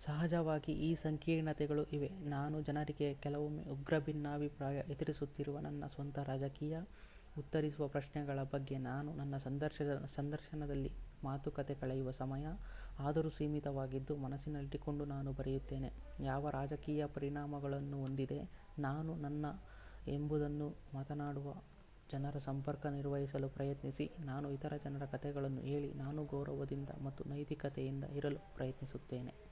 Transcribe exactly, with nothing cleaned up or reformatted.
ಸಹಜವಾಗಿ ಈ ಸಂಕೀರ್ಣತೆಗಳು ಇವೆ. ನಾನು ಜನರಿಗೆ ಕೆಲವೊಮ್ಮೆ ಉಗ್ರ ಭಿನ್ನಾಭಿಪ್ರಾಯ ಎದುರಿಸುತ್ತಿರುವ ನನ್ನ ಸ್ವಂತ ರಾಜಕೀಯ ಉತ್ತರಿಸುವ ಪ್ರಶ್ನೆಗಳ ಬಗ್ಗೆ ನಾನು ನನ್ನ ಸಂದರ್ಶನ ಸಂದರ್ಶನದಲ್ಲಿ ಮಾತುಕತೆ ಕಳೆಯುವ ಸಮಯ ಆದರೂ ಸೀಮಿತವಾಗಿದ್ದು ಮನಸ್ಸಿನಲ್ಲಿಟ್ಟುಕೊಂಡು ನಾನು ಬರೆಯುತ್ತೇನೆ. ಯಾವ ರಾಜಕೀಯ ಪರಿಣಾಮಗಳನ್ನು ಹೊಂದಿದೆ ನಾನು ನನ್ನ ಎಂಬುದನ್ನು ಮಾತನಾಡುವ ಜನರ ಸಂಪರ್ಕ ನಿರ್ವಹಿಸಲು ಪ್ರಯತ್ನಿಸಿ. ನಾನು ಇತರ ಜನರ ಕಥೆಗಳನ್ನು ಹೇಳಿ ನಾನು ಗೌರವದಿಂದ ಮತ್ತು ನೈತಿಕತೆಯಿಂದ ಇರಲು ಪ್ರಯತ್ನಿಸುತ್ತೇನೆ.